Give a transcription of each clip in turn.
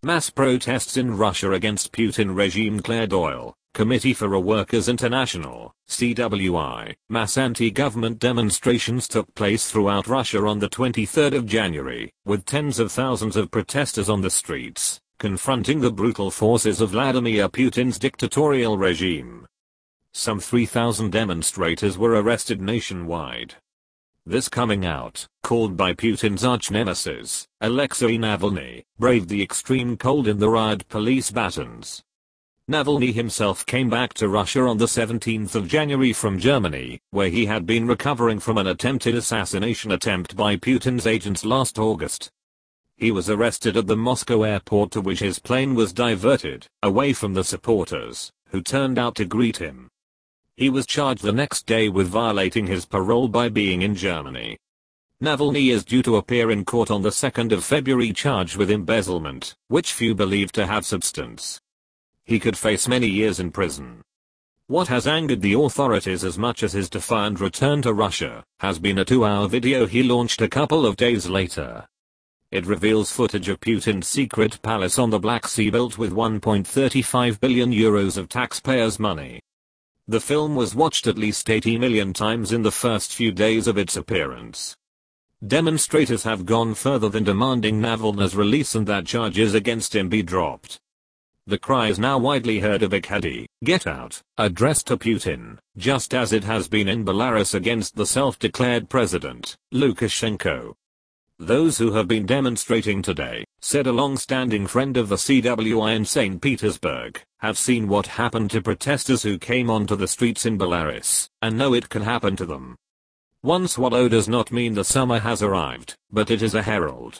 Mass protests in Russia against Putin regime. Claire Doyle, Committee for a Workers International, CWI. Mass anti-government demonstrations took place throughout Russia on the 23rd of January, with tens of thousands of protesters on the streets, confronting the brutal forces of Vladimir Putin's dictatorial regime. Some 3,000 demonstrators were arrested nationwide. This coming out, called by Putin's arch-nemesis, Alexei Navalny, braved the extreme cold in the riot police batons. Navalny himself came back to Russia on the 17th of January from Germany, where he had been recovering from an attempted assassination attempt by Putin's agents last August. He was arrested at the Moscow airport, to which his plane was diverted, away from the supporters, who turned out to greet him. He was charged the next day with violating his parole by being in Germany. Navalny is due to appear in court on the 2nd of February charged with embezzlement, which few believe to have substance. He could face many years in prison. What has angered the authorities as much as his defiant return to Russia has been a 2-hour video he launched a couple of days later. It reveals footage of Putin's secret palace on the Black Sea built with 1.35 billion euros of taxpayers' money. The film was watched at least 80 million times in the first few days of its appearance. Demonstrators have gone further than demanding Navalny's release and that charges against him be dropped. The cry is now widely heard of "Vykhodi, get out," addressed to Putin, just as it has been in Belarus against the self-declared president, Lukashenko. Those who have been demonstrating today, said a long-standing friend of the CWI in St. Petersburg, have seen what happened to protesters who came onto the streets in Belarus, and know it can happen to them. One swallow does not mean the summer has arrived, but it is a herald.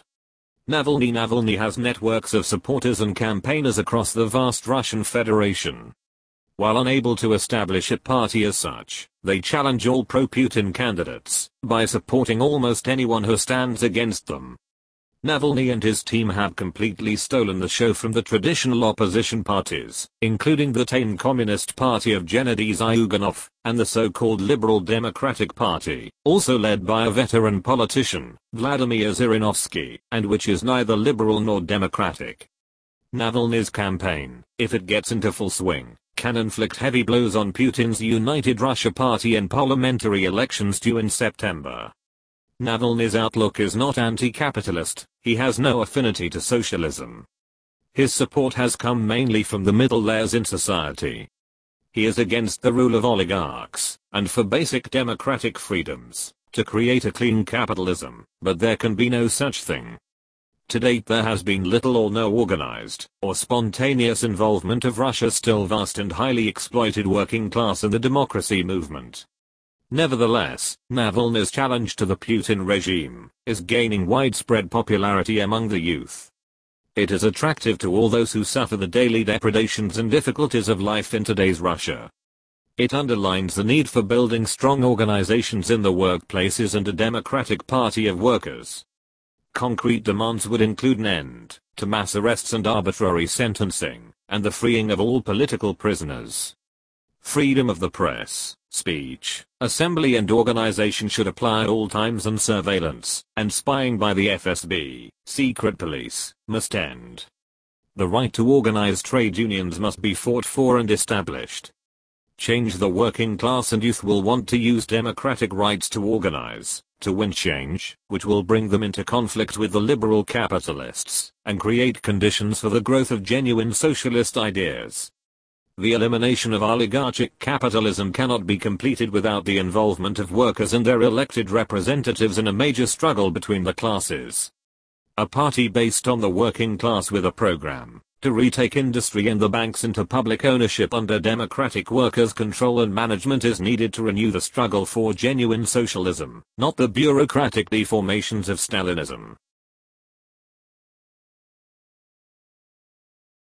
Navalny has networks of supporters and campaigners across the vast Russian Federation. While unable to establish a party as such, they challenge all pro-Putin candidates by supporting almost anyone who stands against them. Navalny and his team have completely stolen the show from the traditional opposition parties, including the tame Communist Party of Gennady Zyuganov, and the so-called Liberal Democratic Party, also led by a veteran politician, Vladimir Zhirinovsky, and which is neither liberal nor democratic. Navalny's campaign, if it gets into full swing, can inflict heavy blows on Putin's United Russia Party in parliamentary elections due in September. Navalny's outlook is not anti-capitalist, he has no affinity to socialism. His support has come mainly from the middle layers in society. He is against the rule of oligarchs, and for basic democratic freedoms, to create a clean capitalism, but there can be no such thing. To date there has been little or no organized, or spontaneous involvement of Russia's still vast and highly exploited working class in the democracy movement. Nevertheless, Navalny's challenge to the Putin regime is gaining widespread popularity among the youth. It is attractive to all those who suffer the daily depredations and difficulties of life in today's Russia. It underlines the need for building strong organizations in the workplaces and a democratic party of workers. Concrete demands would include an end to mass arrests and arbitrary sentencing, and the freeing of all political prisoners. Freedom of the press, speech, assembly and organization should apply at all times, and surveillance and spying by the FSB, secret police, must end. The right to organize trade unions must be fought for and established. Change. The working class and youth will want to use democratic rights to organize, to win change, which will bring them into conflict with the liberal capitalists, and create conditions for the growth of genuine socialist ideas. The elimination of oligarchic capitalism cannot be completed without the involvement of workers and their elected representatives in a major struggle between the classes. A party based on the working class with a program to retake industry and the banks into public ownership under democratic workers' control and management is needed to renew the struggle for genuine socialism, not the bureaucratic deformations of Stalinism.